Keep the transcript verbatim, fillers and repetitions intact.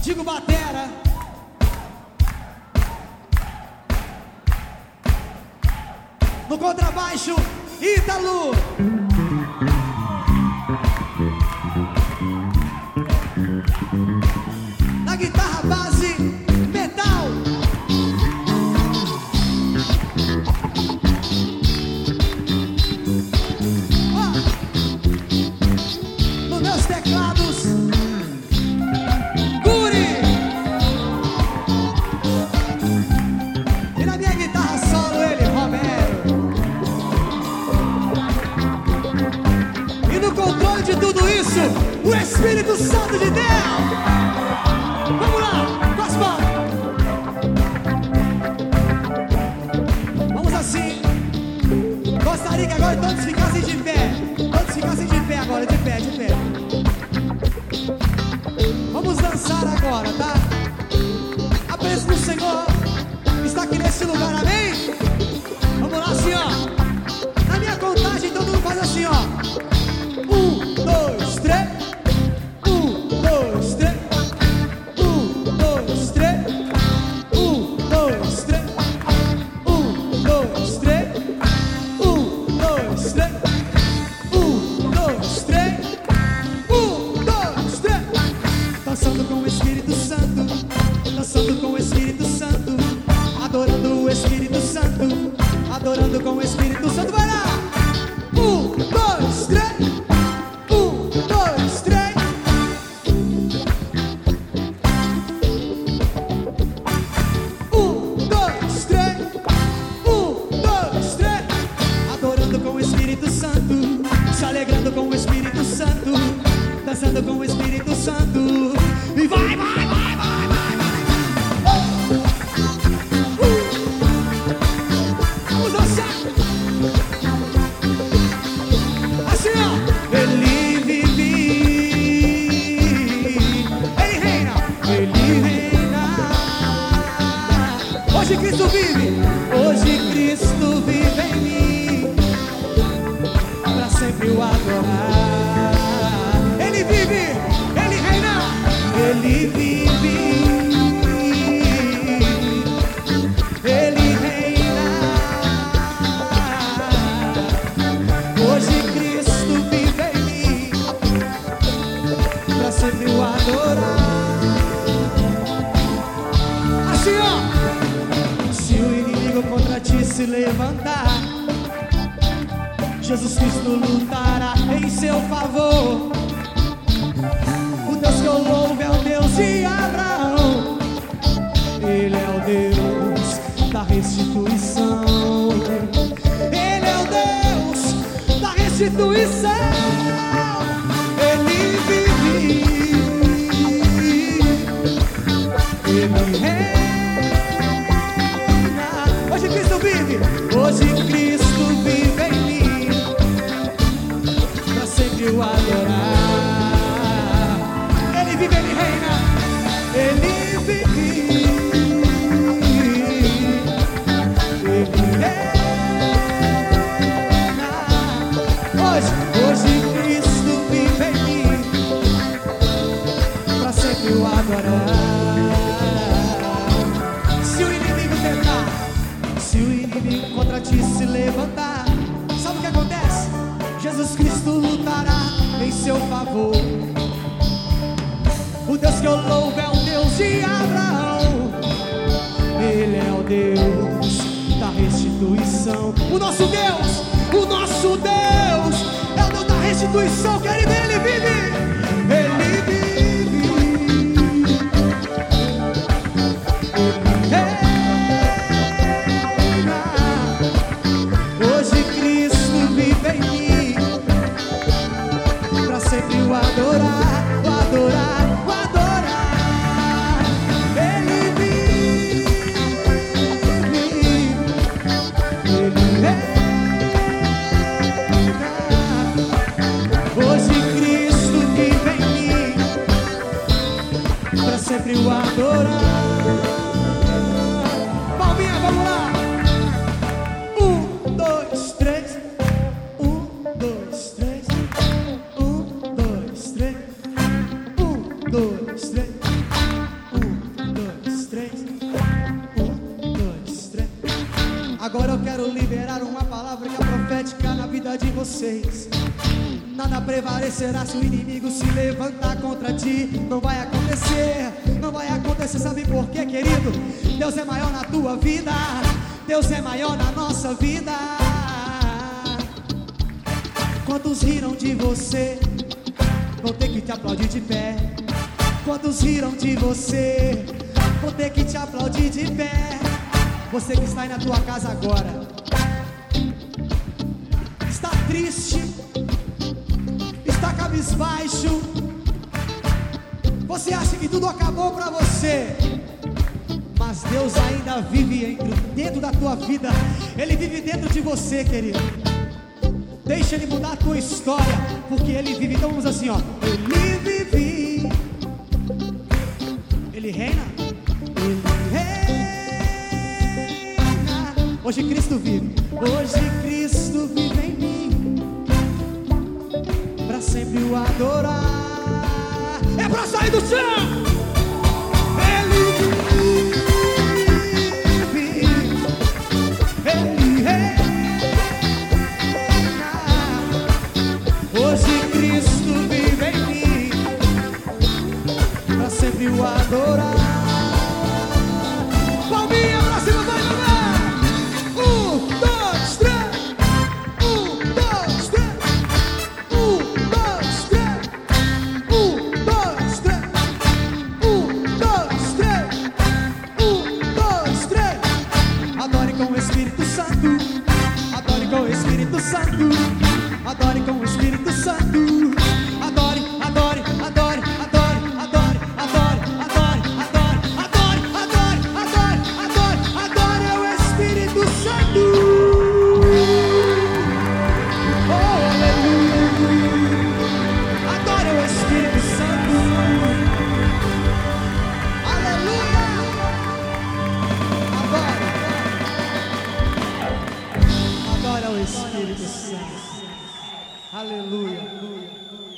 Digo batera. No contrabaixo, Ítalo. Na guitarra base, metal. Ó, nos meus teclados, Guri. E na minha guitarra solo, ele, Romero. E no controle de tudo isso, o Espírito Santo de Deus. Vamos lá, com as mãos. Vamos assim. Gostaria que agora todos ficassem de pé. Todos ficassem de pé agora, de pé, de pé. Vamos dançar agora, tá? A presença do Senhor está aqui nesse lugar, amém? Vamos lá assim, ó. Na minha contagem todo mundo faz assim, ó. Um, dois, três. Um, dois, três. Um, dois, três. Um, dois, três. Um, dois, três. Um, dois, três. Um, dois, três. Um, dois, três. Dançando com o Espírito Santo. Dançando com o Espírito Santo. Adorando o Espírito Santo. Adorando com o Espírito Santo. Vai lá! Um, dois, três. Um, dois, três. Um, dois, três. Um, dois, três. Adorando com o Espírito Santo. Se alegrando com o Espírito Santo. Dançando com o Espírito Santo. E vai, vai, vai, vai, vai, vai, vai. Uh. Vamos dançar. Assim, ó. Ele vive. Ele reina. Ele reina. Hoje Cristo vive. Hoje Cristo vive em mim. Pra sempre o adorar. Ele vive. Ele reina. Ele vive. Ele reina. Hoje Cristo vive em mim. Pra sempre o adorar. Assim, ó. Se o inimigo contra ti se levantar, Jesus Cristo lutará em seu favor. O Deus que eu louvo é o Deus de Abraão. Ele é o Deus da restituição. Ele é o Deus da restituição. Ele vive. Ele reina. Hoje Cristo vive. Hoje Cristo vive em mim. Pra sempre o adorar. Ele vive, ele reina. Ele vive. Ele reina. Hoje, hoje Cristo vive em mim. Pra sempre o adorar. Se o inimigo tentar, se o inimigo contra ti se levantar, sabe o que acontece? Jesus Cristo lutará em seu favor. O Deus que eu louvo é o Deus de Abraão. Ele é o Deus da restituição. O nosso Deus, o nosso Deus é o Deus da restituição. Querido, ele vive. Ele vive. Hoje Cristo vive em mim. Pra sempre o adorar, o adorar, o adorar. Ele vive. Ele reina. Hoje Cristo vive em mim. Pra sempre o adorar. Palminha, vamos lá. Um, dois, três. Um, dois, três. Um, dois, três. Um, dois, três. vocês. Nada prevalecerá se o inimigo se levantar contra ti. Não vai acontecer, não vai acontecer. Sabe por quê, querido? Deus é maior na tua vida, Deus é maior na nossa vida. Quantos riram de você, vou ter que te aplaudir de pé. Quantos riram de você, vou ter que te aplaudir de pé. Você que está aí na tua casa agora, está triste, está cabisbaixo, você acha que tudo acabou pra você, mas Deus ainda vive dentro da tua vida. Ele vive dentro de você, querido. Deixa Ele mudar a tua história, porque Ele vive. Então vamos assim, ó. Ele vive, Ele reina, Ele reina. Hoje Cristo vive, hoje Cristo vive em mim, pra sempre o adorar. É pra sair do chão. Ele vive, Ele reina. Hoje Cristo vive em mim, pra sempre o adorar. Palminha pra cima, vai, vai, vai. Um, dois, três. Um, dois, três. Um, dois, três. Um, dois, três. Um, dois, três. Um, dois, três. Adore com o Espírito Santo. Adore com o Espírito Santo. Adore com o Espírito Santo. Adore, adore, adore, adore, adore, adore, adore, adore, adore, adore, adore, adore, adore o Espírito Santo. Oh, aleluia. Adore o Espírito Santo. Aleluia. Adore, adore o Espírito Santo. Aleluia.